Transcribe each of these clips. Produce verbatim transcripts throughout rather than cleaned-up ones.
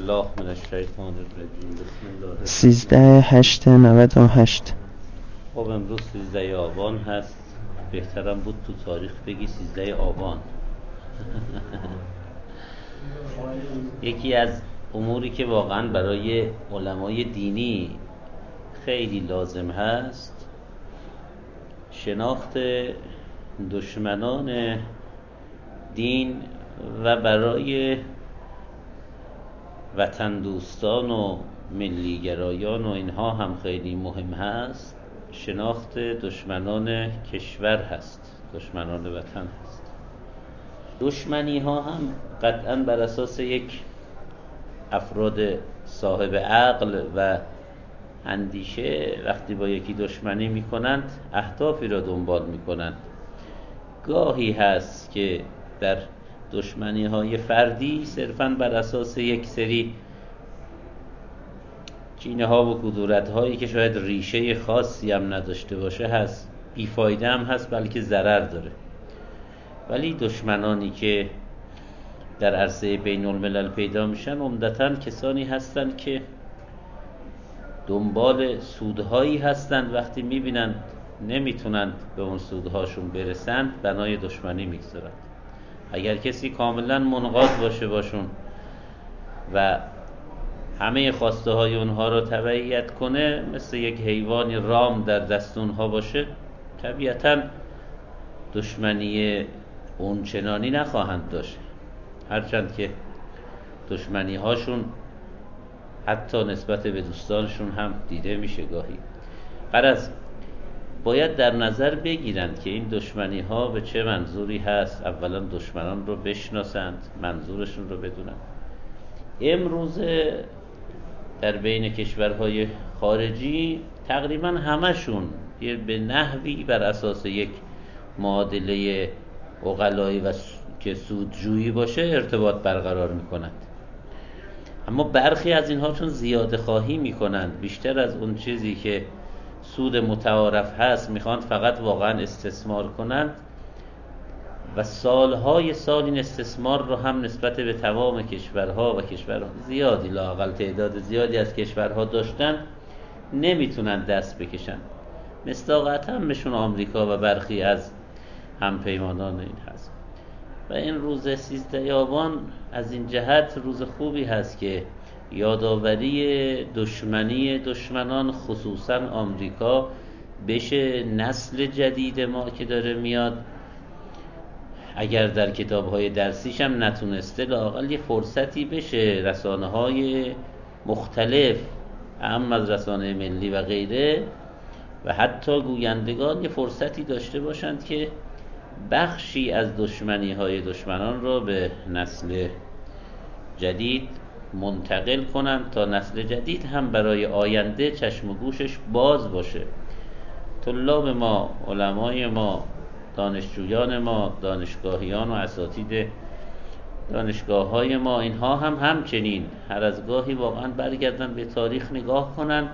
بالله من الشیطان الرجیم. بسم الله. سیزده هشت نود و هشت. خب امروز سیزده آبان هست. بهترم بود تو تاریخ بگی سیزده آبان. یکی از اموری که واقعا برای علمای دینی خیلی لازم هست شناخت دشمنان دین و برای وطن دوستان و ملیگرایان و اینها هم خیلی مهم هست شناخت دشمنان کشور هست، دشمنان وطن هست. دشمنی ها هم قطعا بر اساس یک افراد صاحب عقل و اندیشه وقتی با یکی دشمنی میکنند اهدافی را دنبال میکنند. گاهی هست که در دشمنی های فردی صرفاً بر اساس یک سری کینه ها و کدورت هایی که شاید ریشه خاصی هم نداشته باشه هست، بیفایده هم هست بلکه ضرر داره. ولی دشمنانی که در عرصه بین الملل پیدا میشن عمدتاً کسانی هستند که دنبال سودهایی هستند، وقتی میبینند نمیتونند به اون سودهاشون برسند بنای دشمنی میگذارند. اگر کسی کاملا منقاد باشه باشون و همه خواسته های اونها رو تبعیت کنه، مثل یک حیوانی رام در دست اونها باشه، طبیعتا دشمنی اونچنانی نخواهند داشت، هرچند که دشمنی هاشون حتی نسبت به دوستانشون هم دیده میشه گاهی. غرض باید در نظر بگیرند که این دشمنی ها به چه منظوری هست. اولا دشمنان رو بشناسند، منظورشون رو بدونند. امروزه در بین کشورهای خارجی تقریبا همشون به نحوی بر اساس یک معادله عقلایی و که سودجویی باشه ارتباط برقرار میکنند. اما برخی از اینها چون زیاده خواهی میکنند، بیشتر از اون چیزی که سود متعارف هست میخوان فقط واقعا استثمار کنند و سالهای سال این استثمار رو هم نسبت به تمام کشورها و کشورها زیادی، لااقل تعداد زیادی از کشورها داشتن، نمیتونن دست بکشن. مصداقاً هم بهشون آمریکا و برخی از همپیمانان این هست. و این روز سیزده آبان از این جهت روز خوبی هست که یادآوری دشمنی دشمنان خصوصا آمریکا بشه. نسل جدید ما که داره میاد اگر در کتاب‌های درسیش هم نتونسته، لااقل یه فرصتی بشه رسانه‌های مختلف، اهم از رسانه ملی و غیره، و حتی گویندگان یه فرصتی داشته باشند که بخشی از دشمنی‌های دشمنان رو به نسل جدید منتقل کنند تا نسل جدید هم برای آینده چشم و گوشش باز باشه. طلاب ما، علمای ما، دانشجویان ما، دانشگاهیان و اساتید دانشگاه‌های ما، اینها هم همچنین هر از گاهی واقعا برگردن به تاریخ نگاه کنن.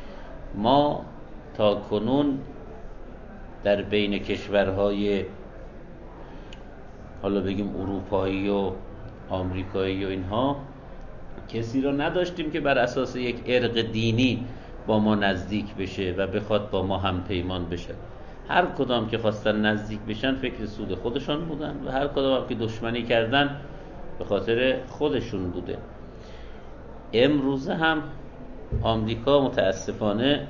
ما تا کنون در بین کشورهای حالا بگیم اروپایی و آمریکایی و اینها کسی رو نداشتیم که بر اساس یک ارق دینی با ما نزدیک بشه و بخواد با ما هم پیمان بشه. هر کدام که خواستن نزدیک بشن فکر سود خودشون بودن و هر کدام که دشمنی کردن به خاطر خودشون بوده. امروزه هم آمریکا متاسفانه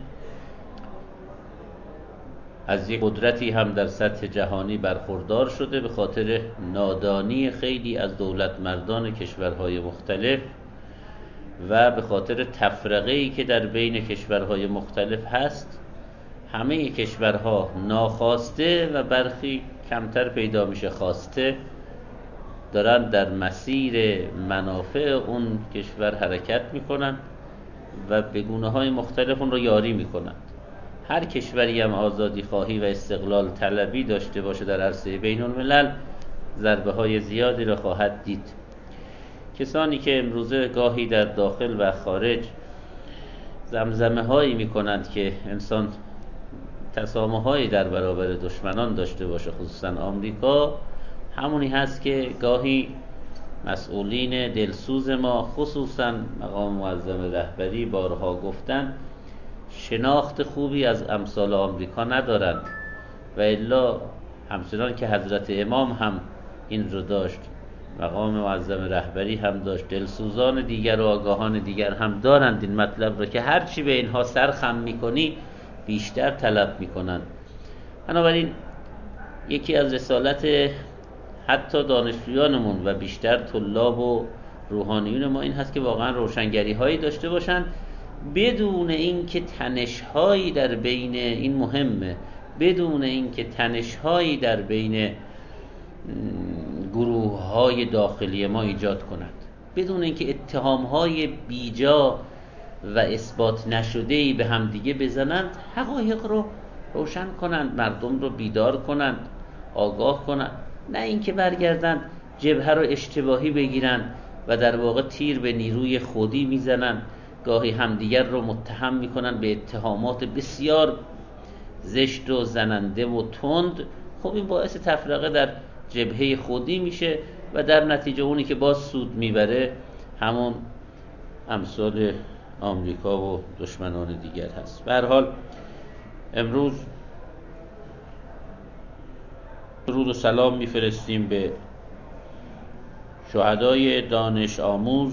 از یک قدرتی هم در سطح جهانی برخوردار شده به خاطر نادانی خیلی از دولت مردان کشورهای مختلف و به خاطر تفرقه‌ای که در بین کشورهای مختلف هست. همه کشورها ناخواسته و برخی کمتر پیدا میشه خواسته دارن در مسیر منافع اون کشور حرکت میکنن و به گونه‌های مختلف اون رو یاری میکنن. هر کشوری هم آزادی خواهی و استقلال طلبی داشته باشه در عرصه بین الملل ضربه های زیادی را خواهد دید. کسانی که امروزه گاهی در داخل و خارج زمزمه هایی میکنند که انسان تسامح هایی در برابر دشمنان داشته باشه، خصوصا آمریکا، همونی هست که گاهی مسئولین دلسوز ما، خصوصا مقام معظم رهبری، بارها گفتن شناخت خوبی از امثال آمریکا ندارند و الا همچنان که حضرت امام هم این رو داشت، مقام معظم رهبری هم داشت، دلسوزان دیگر و آگاهان دیگر هم دارند این مطلب رو که هرچی به اینها سرخم میکنی بیشتر طلب میکنند. بنابراین یکی از رسالت حتی دانشجویانمون و بیشتر طلاب و روحانیون ما این هست که واقعا روشنگری هایی داشته باشند، بدون اینکه تنش هایی در بین این مهمه بدون اینکه تنش هایی در بین گروه های داخلی ما ایجاد کنند، بدون اینکه اتهام های بیجا و اثبات نشده‌ای به هم دیگه بزنند، حقایق رو روشن کنند، مردم رو بیدار کنند، آگاه کنند، نه اینکه برگردند جبهه رو اشتباهی بگیرند و در واقع تیر به نیروی خودی میزنند، گاهی همدیگر رو متهم میکنند به اتهامات بسیار زشت و زننده و تند. خب این باعث تفرقه در جبهه خودی میشه و در نتیجه اونی که باز سود میبره همون امثال آمریکا و دشمنان دیگر هست. به هر حال امروز درود و سلام میفرستیم به شهدای دانش آموز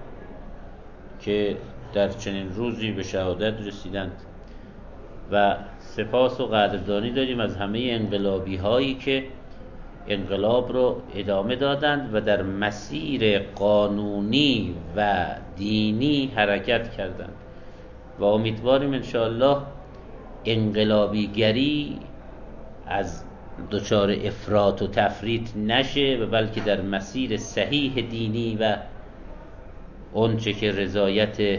که در چنین روزی به شهادت رسیدند و سپاس و قدردانی داریم از همه انقلابی هایی که انقلاب رو ادامه دادند و در مسیر قانونی و دینی حرکت کردند و امیدواریم انشاءالله انقلابیگری از دچار افراط و تفریط نشه و بلکه در مسیر صحیح دینی و اونچه که رضایت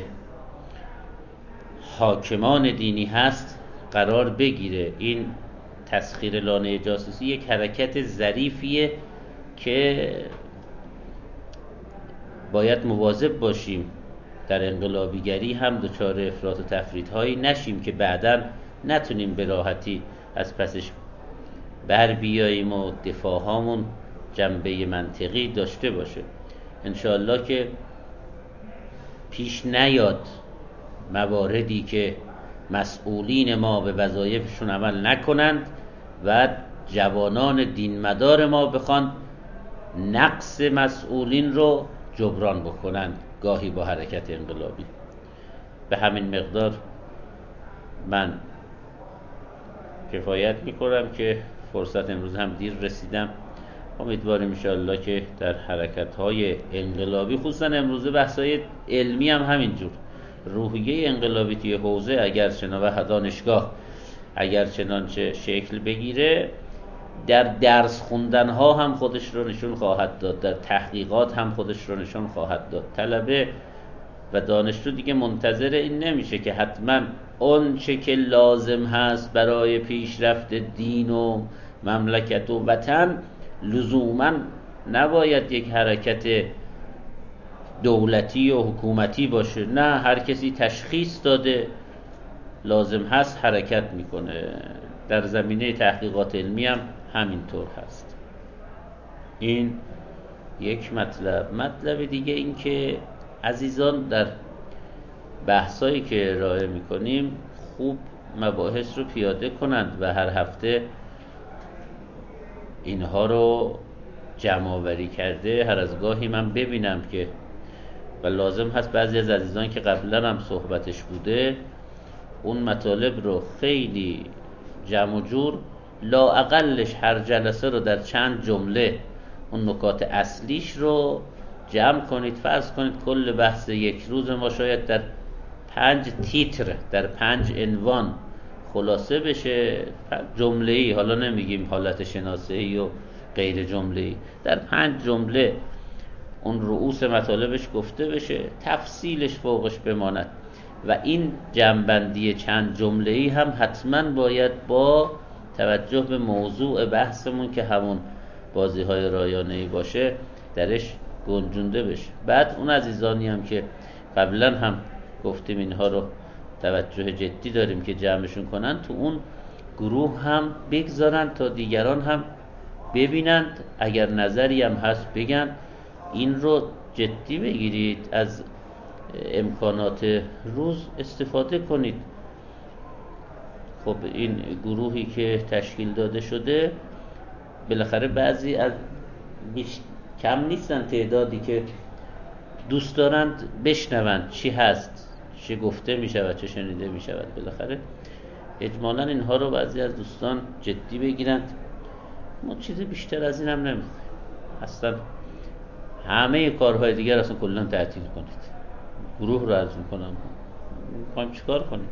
حاکمان دینی هست قرار بگیره. این تسخیر لانه جاسوسی یک حرکت ظریفیه که باید مواظب باشیم در انقلابیگری هم دچار افراط و تفریط هایی نشیم که بعداً نتونیم به راحتی از پسش بر بیاییم و دفاع هامون جنبه منطقی داشته باشه. انشاءالله که پیش نیاد مواردی که مسئولین ما به وظایفشون عمل نکنند و جوانان دینمدار ما بخوان نقص مسئولین رو جبران بکنند گاهی با حرکت انقلابی. به همین مقدار من کفایت میکنم که فرصت امروز هم دیر رسیدم. امیدواریم انشاءالله که در حرکت‌های انقلابی، خصوصا امروز بحث‌های علمی هم همینجور، روحیه انقلابی توی حوزه اگر چنان و دانشگاه اگر چنانچه شکل بگیره، در درس خوندن ها هم خودش رو نشون خواهد داد، در تحقیقات هم خودش رو نشون خواهد داد. طلبه و دانشجو دیگه منتظر این نمیشه که حتما اون چه که لازم هست برای پیشرفت دین و مملکت و وطن لزوما نباید یک حرکت دولتی و حکومتی باشه. نه، هر کسی تشخیص داده لازم هست حرکت میکنه. در زمینه تحقیقات علمی هم همینطور هست. این یک مطلب. مطلب دیگه این که عزیزان در بحثایی که ارائه میکنیم خوب مباحث رو پیاده کنند و هر هفته اینها رو جمع آوری کرده هر از گاهی من ببینم که و لازم هست بعضی از عزیزان که قبلا هم صحبتش بوده اون مطالب رو خیلی جمع و جور، لااقلش هر جلسه رو در چند جمله اون نکات اصلیش رو جمع کنید. فرض کنید کل بحث یک روز ما شاید در پنج تیتر، در پنج عنوان خلاصه بشه، جمله‌ای، حالا نمیگیم حالت شناسه‌ای و غیر جمله‌ای، در پنج جمله اون رؤوس مطالبش گفته بشه، تفصیلش فوقش بماند. و این جمع‌بندی چند جمله‌ای هم حتما باید با توجه به موضوع بحثمون که همون بازی‌های رایانه‌ای باشه درش گنجونده بشه. بعد اون عزیزانی هم که قبلا هم گفتیم اینها رو توجه جدی داریم که جمعشون کنن، تو اون گروه هم بگذارن تا دیگران هم ببینند، اگر نظری هم هست بگن این رو جدی بگیرید، از امکانات روز استفاده کنید. خب این گروهی که تشکیل داده شده بالاخره بعضی از بیش... کم نیستن تعدادی که دوست دارند بشنوند چی هست، چه گفته می شود، چه شنیده می شود. بالاخره اجمالاً اینها رو بعضی از دوستان جدی بگیرند. ما چیز بیشتر از این هم نمیخوایم، اصلا همه کارهای دیگر اصلا کلاً تعطیل کنید. گروه رو عرض میکنم میخوایم چیکار کنیم؟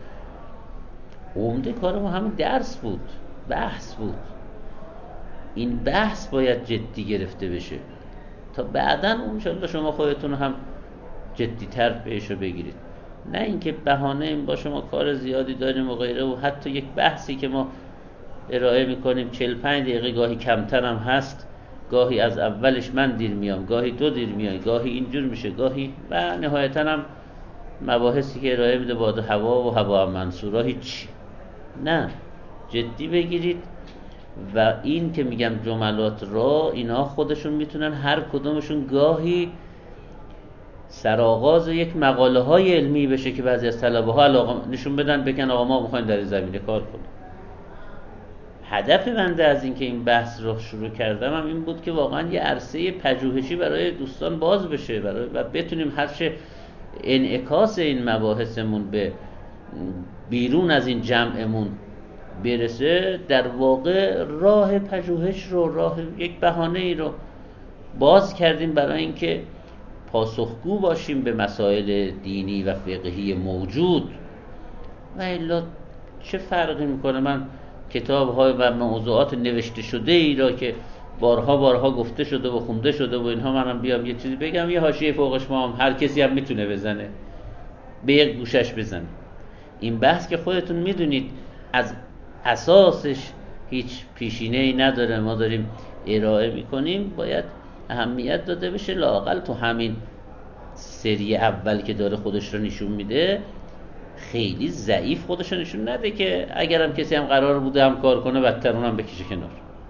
عمده کار ما همین درس بود، بحث بود. این بحث باید جدی گرفته بشه تا بعداً انشالله شما خودتون هم جدی تر بهشو بگیرید. نه اینکه بهانه این باشه ما کار زیادی داریم و غیره، و حتی یک بحثی که ما ارائه میکنیم چهل و پنج دقیقه گاهی کمتر هم هست، گاهی از اولش من دیر میام، گاهی تو دیر میای، گاهی اینجور میشه، گاهی و نهایتاً هم مباحثی که ارائه میده باد هوا و هوا منصورا هیچ. نه، جدی بگیرید. و این که میگم جملات را، اینا خودشون میتونن هر کدومشون گاهی سرآغاز یک مقاله های علمی بشه که بعضی از طلبه ها علاقه نشون بدن، بگن آقا ما میخوایم در این زمینه کار کنیم. هدف بنده از این که این بحث رو شروع کردم هم این بود که واقعا یه عرصه پژوهشی برای دوستان باز بشه، برای و بتونیم هرچه انعکاس این مباحثمون به بیرون از این جمعمون برسه، در واقع راه پژوهش رو، راه یک بهانه ای رو باز کردیم برای اینکه پاسخگو باشیم به مسائل دینی و فقهی موجود. و الا چه فرقی میکنه من کتاب‌های و موضوعات نوشته شده ای را که بارها بارها گفته شده و خونده شده و اینها، منم بیام یه چیزی بگم، یه حاشیه فوقش ما هم هر کسی هم میتونه بزنه، به یک گوشش بزنه. این بحث که خودتون میدونید از اساسش هیچ پیشینه‌ای نداره، ما داریم ارائه میکنیم، باید اهمیت داده بشه. لااقل تو همین سری اول که داره خودش رو نشون میده، خیلی ضعیف خودش رو نشون نده که اگرم کسی هم قرار بوده هم کار کنه بدتر اونم بکشه کنار.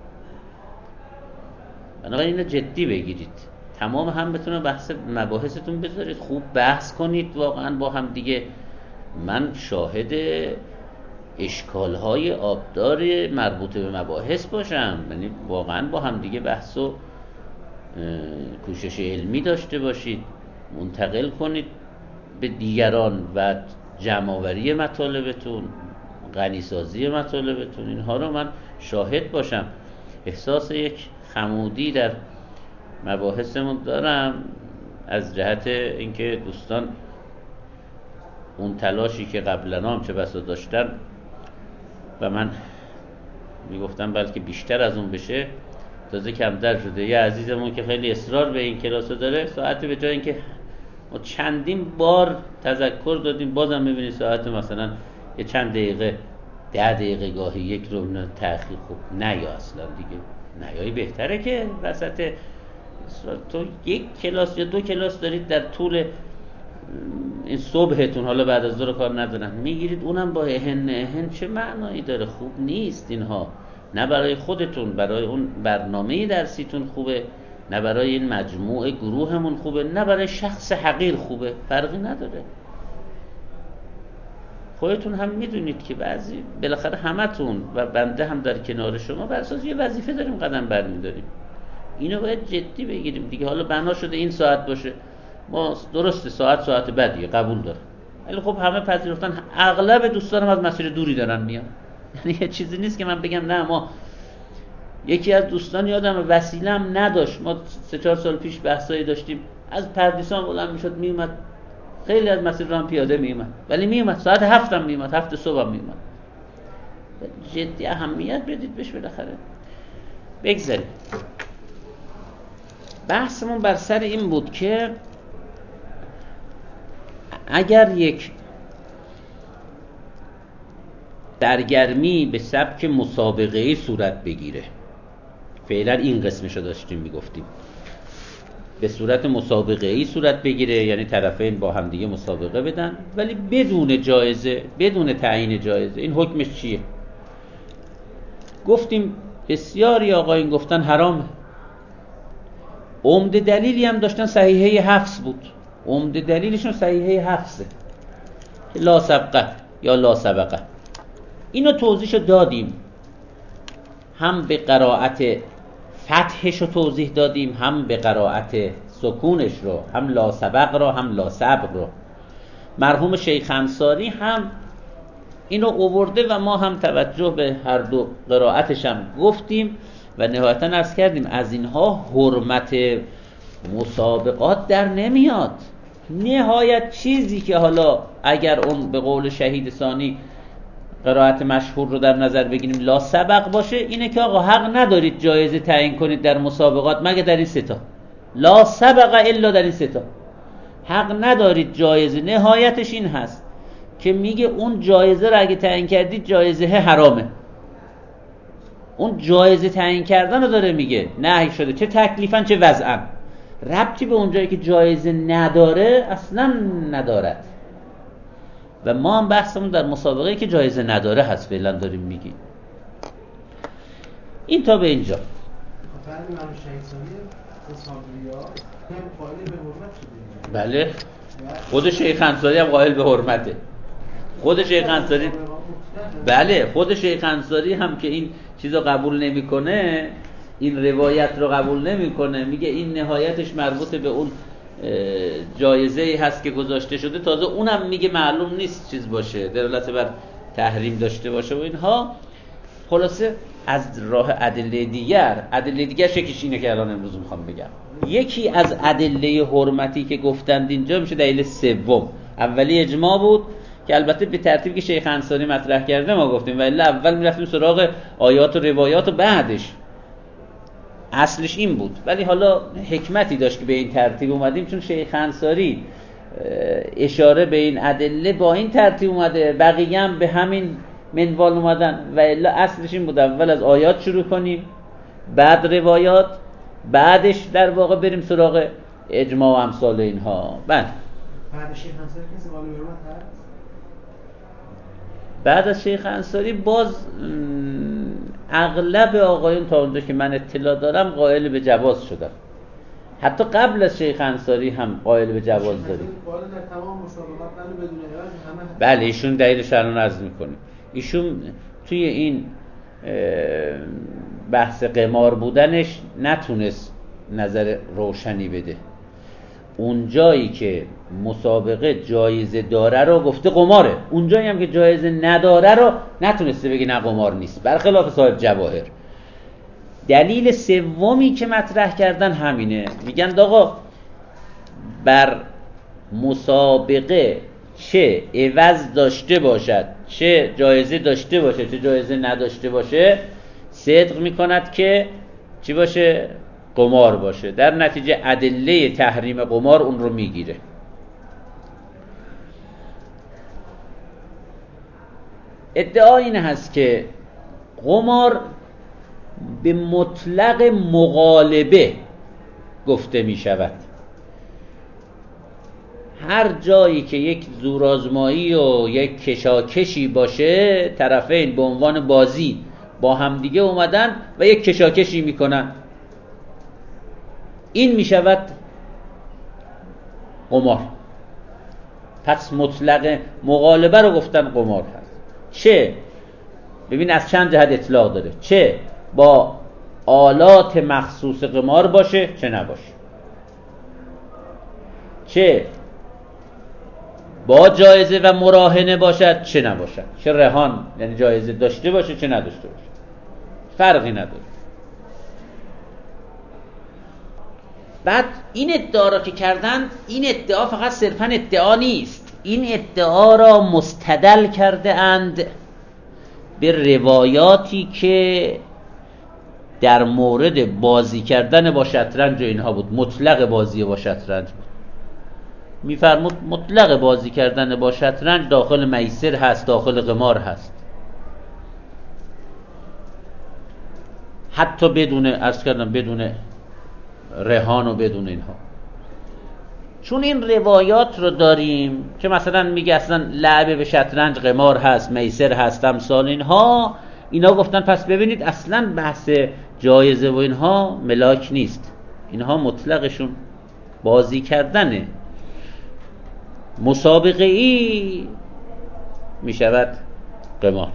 بنابراین اینو جدی بگیرید، تمام هم بتونه بحث مباحثتون بذارید، خوب بحث کنید واقعا با هم دیگه. من شاهد اشکال‌های آبدار مربوط به مباحث باشم، یعنی واقعا با هم دیگه بحث و کوشش علمی داشته باشید، منتقل کنید به دیگران و جمع‌آوری مطالبتون، غنی‌سازی مطالبتون، اینها رو من شاهد باشم. احساس یک خمودی در مباحثمون دارم از جهت اینکه دوستان اون تلاشی که قبلا هم چه بسا داشتن و من میگفتم بلکه بیشتر از اون بشه، تازه کمتر شده. یه عزیزمون که خیلی اصرار به این کلاس داره، ساعت به جای اینکه ما چندین بار تذکر دادیم بازم میبینی ساعت مثلا یه چند دقیقه، ده دقیقه گاهی یک رو تأخیر. خوب نیا اصلا دیگه، نیایی بهتره که وسط تو یک کلاس یا دو کلاس دارید در طول این صبحتون، حالا بعد از ظهر کار ندارن، میگیرید اونم با اهن اهن، چه معنایی داره؟ خوب نیست اینها، نه برای خودتون، برای اون برنامه درسیتون خوبه، نه برای این مجموعه گروهمون خوبه، نه برای شخص حقیر خوبه، فرقی نداره. خودتون هم میدونید که بعضی بالاخره همتون و بنده هم در کنار شما بر اساس یه وظیفه داریم قدم برمیداریم. اینو باید جدی بگیریم دیگه. حالا بنا شده این ساعت باشه، ما درسته ساعت ساعت بدیه، قبول دارم، ولی خب همه پذیرفتن، اغلب دوستانم از مسیر دوری دارن میان. یعنی یه چیزی نیست که من بگم نه. ما یکی از دوستان یادم وسیله‌ام نداشت، ما سه چهار سال پیش بحثایی داشتیم، از پردیسان بلند میشد میومد، خیلی از مسیر راه پیاده میومد، ولی میومد ساعت هفتم میومد، هفت صبح میومد. جدی اهمیت بدید بهش. بالاخره بگذاریم. بحثمون بر سر این بود که اگر یک درگرمی به سبک مسابقه‌ای صورت بگیره، فعلا این قسمشو داشتیم میگفتیم، به صورت مسابقه‌ای صورت بگیره، یعنی طرفین با هم دیگه مسابقه بدن ولی بدون جایزه، بدون تعیین جایزه، این حکمش چیه؟ گفتیم بسیاری آقایون گفتن حرامه. عمده دلیلی هم داشتن صحیحه حفظ بود. عمده دلیلشون صحیحه حفظه، لا سبقه یا لا سبقه. اینو توضیحشو دادیم، هم به قرائت فتحش رو توضیح دادیم، هم به قرائت سکونش رو، هم لا سبق رو هم لا سبق رو. مرحوم شیخ انصاری هم اینو آورده و ما هم توجه به هر دو قرائتش هم گفتیم و نهایتا عرض کردیم از اینها حرمت مسابقات در نمیاد. نهایت چیزی که حالا اگر اون به قول شهید ثانی قرائت مشهور رو در نظر بگیریم لا سبق باشه، اینه که آقا حق ندارید جایزه تعیین کنید در مسابقات مگه در این سه تا، لا سبق الا در این سه تا حق ندارید جایزه. نهایتش این هست که میگه اون جایزه رو اگه تعیین کردید جایزه حرامه. اون جایزه تعیین کردن رو داره میگه، نهی شده، چه تکلیفاً چه وضعاً. ربطی به اونجایی که جایزه نداره اصلا ندارد. و ما هم بحثمون در مسابقه که جایزه نداره هست فعلا داریم میگیم. این تا به اینجا. بله خود شیخ انصاری هم قائل به حرمته. خود شیخ انصاری بله خود شیخ انصاری هم که این چیزو قبول نمیکنه، این روایت رو قبول نمیکنه، میگه این نهایتش مربوط به اون جایزه هست که گذاشته شده، تازه اونم میگه معلوم نیست چیز باشه، دلالت بر تحریم داشته باشه و اینها. خلاصه از راه ادله دیگر، ادله دیگر شکیش اینه که الان امروز میخوام بگم. یکی از ادله حرمتی که گفتند اینجا میشه دلیل سوم. اولی اجماع بود که البته به ترتیبی که شیخ انصاری مطرح کرده ما گفتیم، ولی اول میرفتیم سراغ آیات و روایات و بعدش. اصلش این بود، ولی حالا حکمتی داشت که به این ترتیب اومدیم، چون شیخ انصاری اشاره به این ادله با این ترتیب اومده، بقیه هم به همین منوال اومدن و الا اصلش این بود اول از آیات شروع کنیم، بعد روایات، بعدش در واقع بریم سراغ اجماع و امثال اینها. بعد بعد شیخ انصاری کسی قائل به حرمت هست؟ بعد از شیخ انصاری باز اغلب آقایون تا اونجا که من اطلاع دارم قائل به جواز شدن. حتی قبل از شیخ انصاری هم قائل به جواز داریم. بله ایشون دلیلش الان عرض میکنه. ایشون توی این بحث قمار بودنش نتونست نظر روشنی بده. اون جایی که مسابقه جایزه داره رو گفته قماره، اون جایی هم که جایزه نداره رو نتونسته بگه نه قمار نیست، برخلاف صاحب جواهر. دلیل سومی که مطرح کردن همینه، میگن آقا بر مسابقه چه عوض داشته باشد، چه جایزه داشته باشه، چه جایزه نداشته باشه، صدق میکند که چی باشه؟ قمار باشه. در نتیجه ادله تحریم قمار اون رو میگیره. ادعا این هست که قمار به مطلق مغالبه گفته می شود. هر جایی که یک زورآزمایی و یک کشاکشی باشه، طرفین به عنوان بازی با همدیگه اومدن و یک کشاکشی میکنن، این میشود قمار. پس مطلق مغالبه رو گفتن قمار هست. چه ببین از چند جهت اطلاق داره، چه با آلات مخصوص قمار باشه چه نباشه، چه با جایزه و مراهنه باشد چه نباشد، چه رهان یعنی جایزه داشته باشه چه نداشته باشه، فرقی نداره. بعد این ادعا را که کردن، این ادعا فقط صرفا ادعا نیست، این ادعا را مستدل کرده اند به روایاتی که در مورد بازی کردن با شطرنج و اینها بود. مطلق بازی با شطرنج بود. میفرمود مطلق بازی کردن با شطرنج داخل میسر هست، داخل قمار هست، حتی بدون عرض کردم بدون رهان و بدون اینها. چون این روایات رو داریم که مثلا میگه اصلا لعبه به شطرنج قمار هست، میسر هست، امثال اینها، اینا گفتن پس ببینید اصلا بحث جایزه و اینها ملاک نیست، اینها مطلقشون بازی کردنه. مسابقه ای می شود قمار.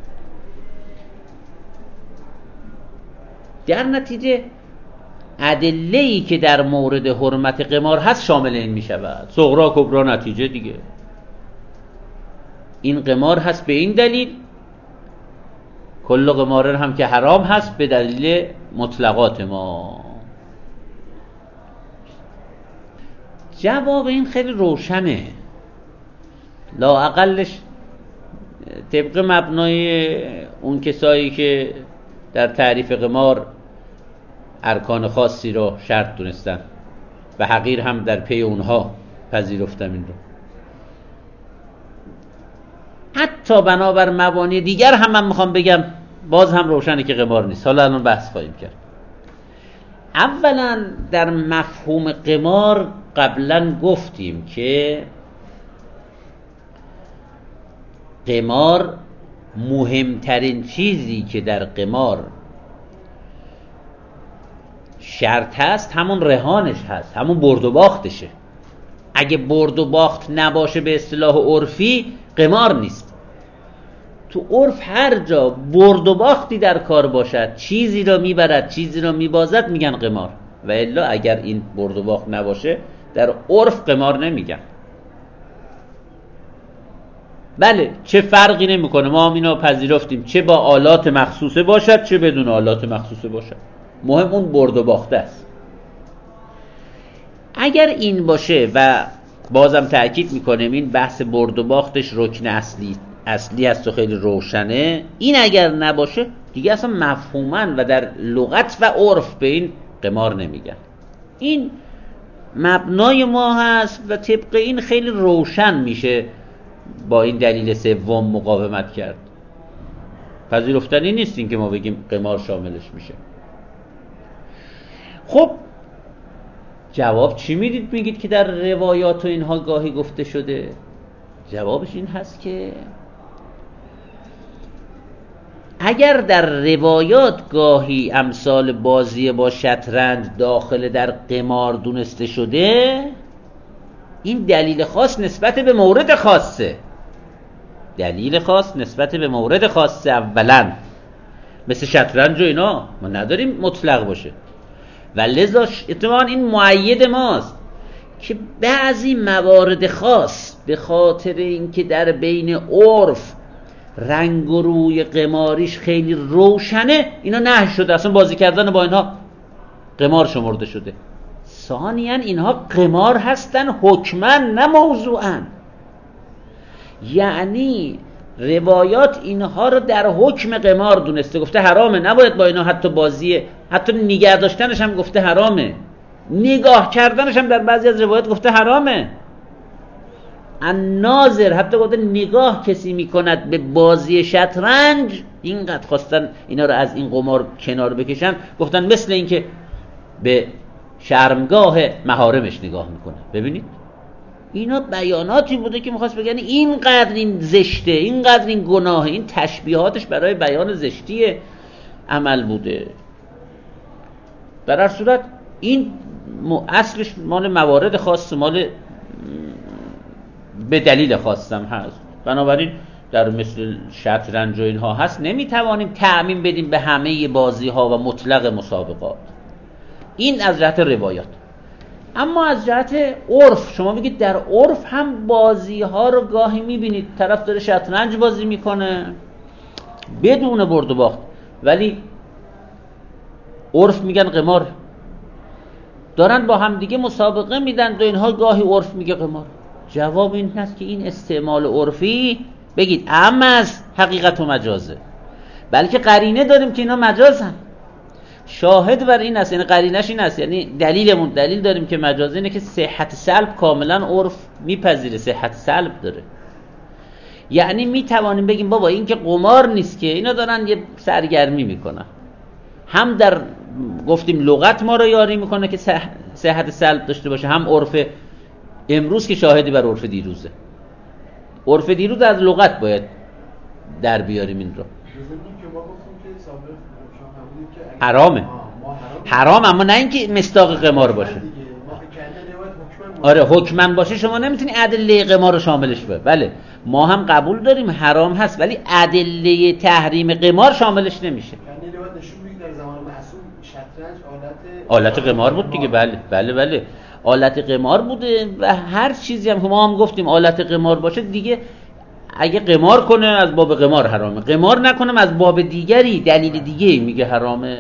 در نتیجه ادله‌ای که در مورد حرمت قمار هست شامل این می شود. صغرا کبرا نتیجه دیگه. این قمار هست به این دلیل، کل قمار هم که حرام هست به دلیل مطلقات ما. جواب این خیلی روشنه، لااقلش طبق مبنای اون کسایی که در تعریف قمار ارکان خاصی رو شرط دونستن و حقیر هم در پی اونها پذیرفتم این رو. حتی بنابر مبانی دیگر هم من میخوام بگم باز هم روشنه که قمار نیست. حالا الان بحث خواهیم کرد. اولا در مفهوم قمار قبلا گفتیم که قمار مهمترین چیزی که در قمار شرط هست همون رهانش هست، همون برد و باختشه. اگه برد و باخت نباشه به اصطلاح عرفی قمار نیست. تو عرف هر جا برد و باختی در کار باشد، چیزی را میبرد چیزی را میبازد، میگن قمار. و الا اگر این برد و باخت نباشه در عرف قمار نمیگن. بله چه فرقی نمیکنه، ما هم اینا پذیرفتیم، چه با آلات مخصوصه باشد چه بدون آلات مخصوصه باشد، مهم اون برد و باخته است. اگر این باشه و بازم تأکید میکنیم این بحث برد و باختش رکن اصلی اصلی است و خیلی روشنه، این اگر نباشه دیگه اصلا مفهوماً و در لغت و عرف به این قمار نمیگن. این مبنای ما هست و طبق این خیلی روشن میشه با این دلیل سوم مقاومت کرد. پذیرفتنی نیستیم که ما بگیم قمار شاملش میشه. خب جواب چی میدید؟ میگید که در روایات و اینها گاهی گفته شده. جوابش این هست که اگر در روایات گاهی امثال بازی با شطرنج داخل در قمار دونسته شده، این دلیل خاص نسبت به مورد خاصه. دلیل خاص نسبت به مورد خاصه. اولا مثل شطرنج و اینا ما نداریم مطلق باشه و لذا اتفاقا این مؤید ماست که بعضی موارد خاص به خاطر اینکه در بین عرف رنگ و روی قماریش خیلی روشنه اینا نهی شده، اصلا بازی کردن با اینها قمار شمرده شده. ثانیاً اینها قمار هستن حکماً نه موضوعاً، یعنی روایات اینها رو در حکم قمار دونسته، گفته حرامه، نباید با اینا حتی بازیه، حتی نگاه داشتنش هم گفته حرامه، نگاه کردنش هم در بعضی از روایات گفته حرامه. الناظر حتی گفته نگاه کسی میکند به بازی شطرنج، اینقدر خواستن اینا رو از این قمار کنار بکشن، گفتن مثل این که به شرمگاه محارمش نگاه میکنه. ببینید اینا بیاناتی بوده که میخواست بگن اینقدر این زشته، اینقدر این گناهه، این تشبیهاتش برای بیان زشتی عمل بوده. در هر صورت این اصلش مال موارد خاص، مال به دلیل خاصم هست. بنابراین در مثل شطرنج و اینها هست نمیتوانیم تعمیم بدیم به همه بازی ها و مطلق مسابقات. این از جهت روایات. اما از جهت عرف شما بگید در عرف هم بازی ها رو گاهی میبینید طرف داره شطرنج بازی میکنه بدون برد و باخت، ولی عرف میگن قمار، دارن با هم دیگه مسابقه میدن و اینها گاهی عرف میگه قمار. جواب این هست که این استعمال عرفی بگید اما از حقیقت و مجازه، بلکه قرینه داریم که اینا مجازن. شاهد بر این است، یعنی قرینش این است، یعنی دلیلمون دلیل داریم که مجازه اینه که صحت سلب کاملا عرف میپذیره، صحت سلب داره. یعنی میتوانیم بگیم بابا این که قمار نیست که، اینا دارن یه سرگرمی میکنن. هم در گفتیم لغت ما رو یاری میکنه که صحت سلب داشته باشه، هم عرف امروز که شاهدی بر عرف دیروزه. عرف دیروز از لغت باید در بیاریم این رو. حرامه. حرام، اما نه اینکه مصداق قمار باشه. آره حکمن باشه شما نمیتونی ادله قمار رو شاملش بشه. بله ما هم قبول داریم حرام هست، ولی ادله تحریم قمار شاملش نمیشه. یعنی روایت نشون میده در زمان معصوم شطرنج آلت آلت قمار بود دیگه. بله بله بله آلت قمار بوده و هر چیزی هم که ما هم گفتیم آلت قمار باشه دیگه، اگه قمار کنه از باب قمار حرامه، قمار نکنم از باب دیگری دلیل دیگه میگه حرامه.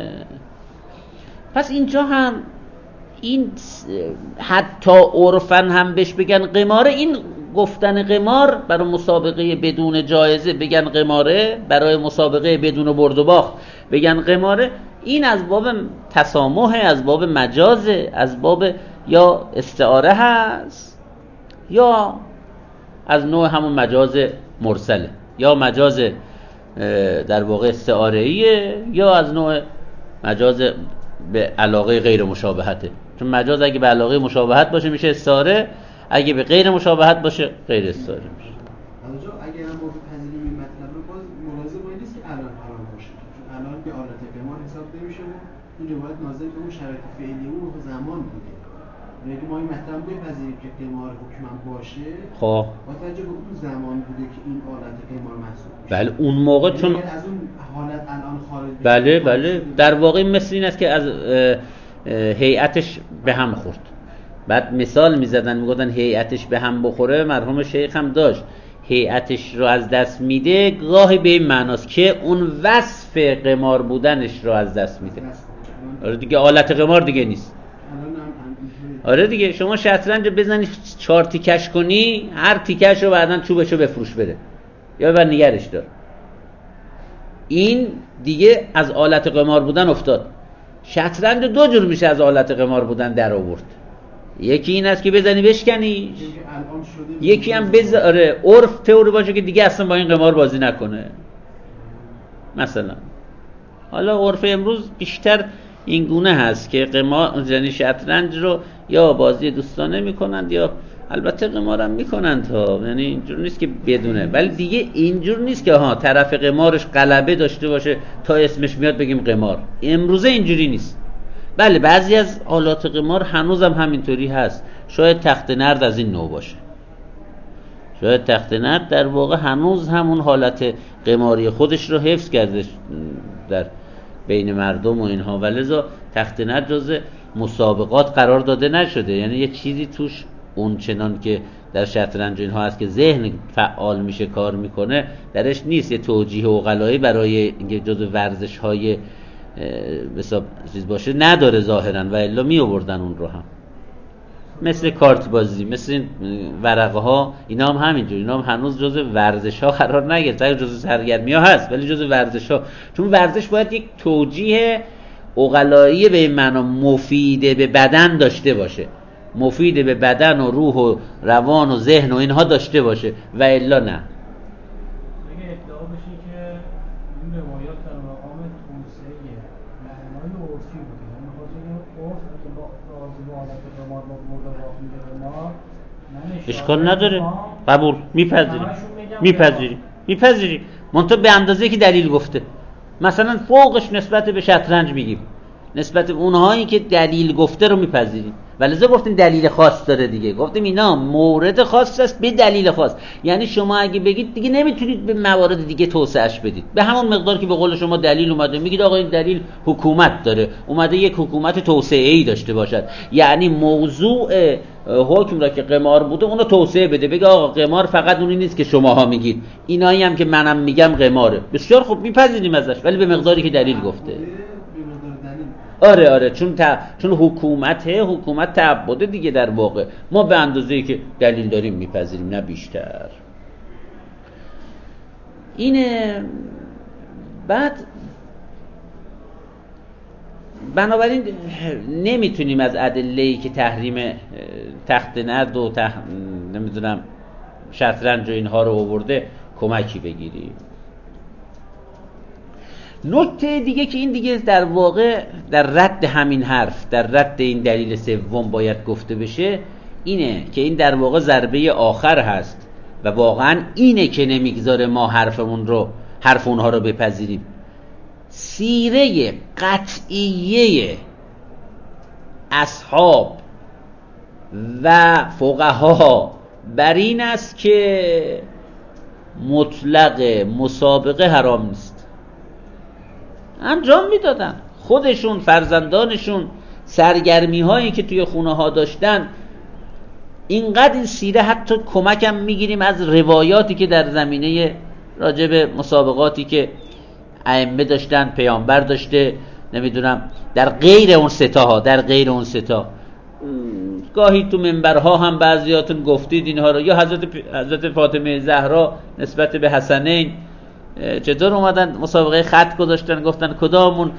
پس اینجا هم این حتی عرفن هم بهش بگن قماره، این گفتن قمار برای مسابقه بدون جایزه بگن قماره، برای مسابقه بدون برد و باخت بگن قماره، این از باب تسامح، از باب مجازه، از باب یا استعاره هست یا از نوع همون مجاز مرسله، یا مجاز در واقع استعاره‌ایه یا از نوع مجاز به علاقه غیر مشابهته. چون مجاز اگه به علاقه مشابهت باشه میشه استعاره، اگه به غیر مشابهت باشه غیر استعاره میشه. اونجا اگه هم با پذیریم این مطلب رو باز ملاحظه باید نیست که الان حرام باشه، چون الان که آلت قمار حساب نمیشه و این روایت ناظر به اون شرایط فعلی اون زمان بوده. اگه ما این مطلب بپذیریم که قمار حکماً باشه، خب با توجه به اون زمان بوده که این آلت قمار محسوب میشه. بله اون موقع چون از اون حالت الان خارج بشه. بله بله در واقع مثل این است که از هیئتش به هم خورد. بعد مثال میزدن میگفتن هیئتش به هم بخوره، مرحوم شیخ هم داشت هیئتش رو از دست میده، گاهی به این معناست که اون وصف قمار بودنش رو از دست میده. آره دیگه آلت قمار دیگه نیست. آره دیگه شما شطرنج بزنی چهار تیکش کنی، هر تیکش رو بعدن چوبشو بفروش بره یا بر نگرش دار، این دیگه از آلت قمار بودن افتاد. شطرنج دو جور میشه از آلت قمار بودن در آورد، یکی این است که بزنی بشکنی، یکی هم بذاره عرف تئوری باشه که دیگه اصلا با این قمار بازی نکنه. مثلا حالا عرف امروز بیشتر این گونه هست که قمار یعنی شطرنج رو یا بازی دوستانه میکنند یا البته قمار هم میکنند ها، یعنی اینجور نیست که بدونه، ولی دیگه اینجور نیست که ها طرف قمارش غلبه داشته باشه تا اسمش میاد بگیم قمار. امروزه اینجوری نیست. بله بعضی از آلات قمار هنوزم همینطوری هست، شاید تخت نرد از این نوع باشه، شاید تخت نرد در واقع هنوز همون حالت قماری خودش رو حفظ کرده در بین مردم و اینها، ولذا تخت نرد جز مسابقات قرار داده نشده، یعنی یه چیزی توش اون چنان که در شطرنج اینها هست که ذهن فعال میشه کار میکنه درش نیست، یه توجیه عقلایی برای اینکه جز ورزش های حساب چیز باشه نداره ظاهرا، و الا می آوردن اون رو هم، مثل کارت بازی، مثل ورقه ها، اینا هم همینجور، اینا هم هنوز جز ورزش ها قرار نگرفته، جز سرگرمی ها هست ولی جز ورزش ها، چون ورزش باید یک توجیه عقلایی به این معنا مفید به بدن داشته باشه، مفید به بدن و روح و روان و ذهن و اینها داشته باشه، و الا نه. اشکال نداره، قبول، میپذیریم میپذیریم میپذیریم منتها به اندازه که دلیل گفته. مثلا فوقش نسبت به شطرنج میگیم، نسبت به اونهایی که دلیل گفته رو میپذیریم، ولذا گفتیم دلیل خاص داره دیگه، گفتیم اینا مورد خاص است به دلیل خاص، یعنی شما اگه بگید دیگه نمیتونید به موارد دیگه توسعهش بدید، به همون مقدار که به قول شما دلیل اومده میگید آقا این دلیل حکومت داره، اومده یک حکومت توسعه‌ای داشته باشد، یعنی موضوع حکم را که قمار بوده اونو توسعه بده، بگه آقا قمار فقط اونی نیست که شماها میگید، اینایی هم که منم میگم قماره. بسیار خوب میپذیریم ازش، ولی به مقداری که دلیل گفته. آره آره چون تا... چون حکومت حکومت تعبده دیگه، در واقع ما به اندازه‌ای که دلیل داریم میپذیریم نه بیشتر. اینه. بعد بنابراین نمیتونیم از ادله‌ای که تحریم تخت نرد و تح... نمیدونم شطرنج و اینها رو آورده کمکی بگیریم. نکته دیگه که این دیگه در واقع در رد همین حرف، در رد این دلیل سوم باید گفته بشه، اینه که این در واقع ضربه آخر هست و واقعا اینه که نمیگذاره ما حرفمون رو حرف اونها رو بپذیریم. سیره قطعیه اصحاب و فقها بر این است که مطلق مسابقه حرام نیست. انجام میدادن خودشون، فرزندانشون، سرگرمی هایی که توی خونه ها داشتن. اینقدر این سیره حتی کمکم میگیریم از روایاتی که در زمینه راجب مسابقاتی که ائمه داشتن، پیامبر داشته، نمیدونم در غیر اون ستا در غیر اون ستا گاهی تو منبرها هم بعضیاتون گفتید اینها رو، یا حضرت حضرت فاطمه زهرا نسبت به حسنین چطور اومدن مسابقه خط گذاشتن، گفتن کدامون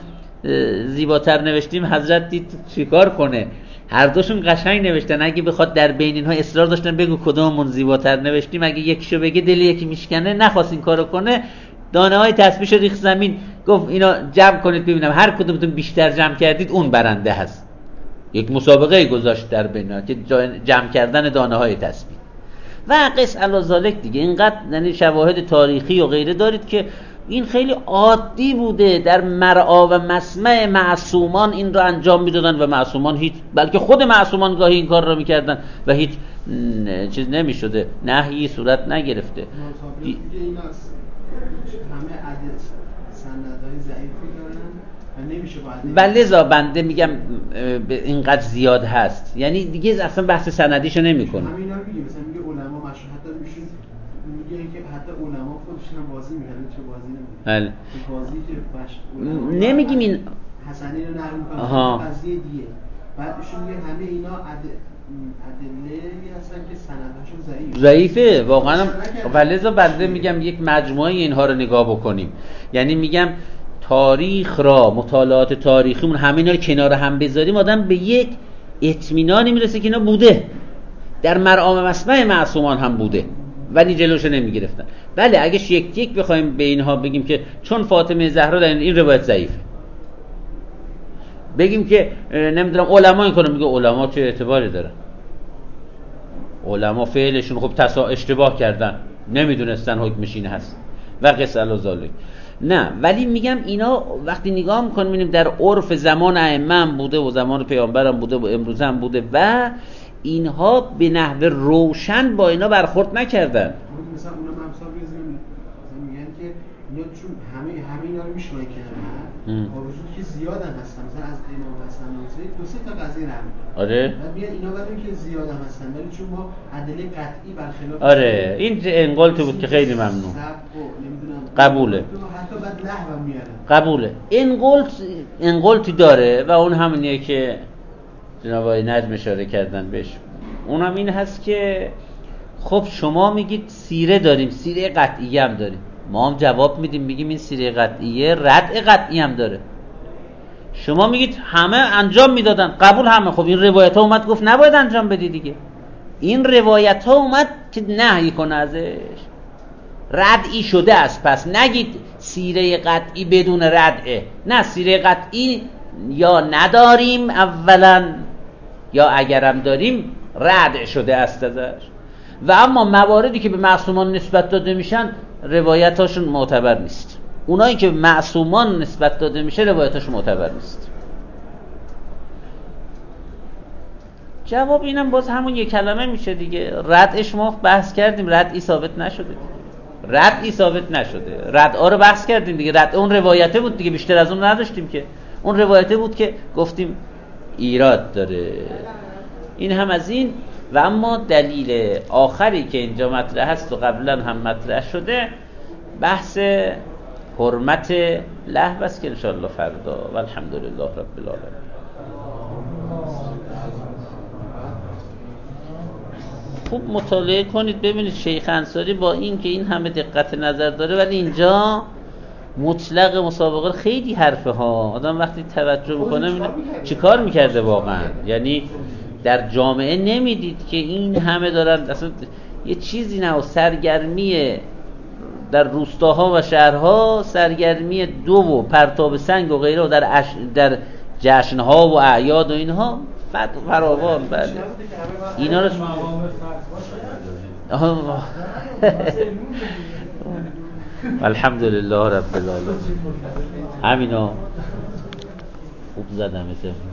زیباتر نوشتیم، حضرت دید چیکار کنه، هر دوشون قشنگ نوشتن، اگه بخواد در بین اینها اصرار داشتن بگو کدامون زیباتر نوشتیم، اگه یکیشو بگه دل یکی میشکنه، نخواست این کارو کنه، دانه های تسبیحشو ریخت زمین، گفت اینا جمع کنید ببینم هر کدومتون بیشتر جمع کردید اون برنده هست. یک مسابقه گذاشت در بینها که جمع کردن دانه های تسبیح و قص علی ذالک دیگه. اینقدر یعنی شواهد تاریخی و غیره دارید که این خیلی عادی بوده، در مرعا و مسمع معصومان این رو انجام میدادن و معصومان هیچ، بلکه خود معصومان گاهی این کار رو میکردن و هیچ چیز نمیشده، نهی صورت نگرفته. این است همه عدد سندهای ضعیفی دارن و نمیشه باید ولذا بنده میگم اینقدر زیاد هست، یعنی دیگه اصلا بحث سندیشو نمیکنه. همینا رو میگه، مثلا میگه علما مشهور، حتی میشون میگه که حتی علما خودشون هم بازی میکنن، چه بازی نمیکنن. بله. بازی که باش نمیگیم این حسنی رو نقل میکنن، قضیه دیگه. بعد ایشون میگه همه اینا عد ادله هستن که سندشون ضعیف ضعیفه واقعا. ولذا بنده میگم یک مجموعه اینها رو نگاه بکنیم، یعنی میگم تاریخ را، مطالعات تاریخیمون همه اینا رو کنار هم بذاریم، آدم به یک اطمینانی میرسه که اینا بوده، در مرعا مسمع معصومان هم بوده ولی جلوش نمیگرفتن. بله اگه یک یک بخوایم به اینها بگیم که چون فاطمه زهرا در این روایت ضعیفه، بگیم که نمیدونم علما این کارو، میگه علما چه اعتباری داره، علما فعلشون خب تصا اشتباه کردن، نمیدونستن حکمش این هست و قص علی ذالک. نه ولی میگم اینا وقتی نگاه میکنیم میبینیم در عرف زمان ائمه هم بوده و زمان پیامبر هم بوده و امروز هم بوده و اینها به نحو روشن با اینا برخورد نکردن. مثلا اونا ممثال بزنیم میگن که اینا چون همه همه اینا رو میشونه کنن با وجودی که زیاد هم هستن، مثلا از امام حسن حسین دو سه تا قضیه نقل. آره بعد میگن اینا بعدن که زیاد هم هستن ولی چون ما ادله قطعی برخلاف آره این انقال تو بود که خیلی ممنون قبوله، حتی بعد لحو هم میارن قبوله. انقلت انقلتی داره و اون همونیه که جناب آقای نجم اشاره کردن بهش، اونم این هست که خب شما میگید سیره داریم، سیره قطعی هم داریم، ما هم جواب میدیم میگیم این سیره قطعیه ردع قطعی هم داره. شما میگید همه انجام میدادن، قبول همه، خب این روایت ها اومد گفت نباید انجام بدی دیگه، این روایت ها اومد که نهی کنه ازش، ردعی شده است. پس نگید سیره قطعی بدون ردعه، نه سیره قطعی یا نداریم اولا یا اگرم داریم ردع شده است ازش، و اما مواردی که به معصومان نسبت داده میشن روایتاشون معتبر نیست، اونایی که معصومان نسبت داده میشه روایتاشون معتبر نیست. جواب اینم باز همون یک کلمه میشه دیگه، ردعش ما بحث کردیم، ردعی ثابت نشده، ردعی ثابت نشده، ردعا رو بحث کردیم دیگه، رد اون روایته بود دیگه، بیشتر از اون نداشتیم که، اون روایته بود که گفتیم ایراد داره. این هم از این. و اما دلیل آخری که اینجا مطرح هست و قبلا هم مطرح شده بحث حرمت لهو است که انشاءالله فردا و الحمدلله رب العالمین. خوب مطالعه کنید ببینید شیخ انصاری با این که این همه دقت نظر داره ولی اینجا مطلق مسابقه خیلی حرفه ها، آدم وقتی توجه میکنه میبینه چی کار میکرده واقعا، یعنی در جامعه نمیدید که این همه دارن اصلا یه چیزی نه، و سرگرمی در روستاها و شهرها سرگرمی دو و پرتاب سنگ و غیره و در اش... در جشنها و اعیاد و اینها فراوان. بله اینا رو الحمدلله رب العالمین. همینا خوب زدم.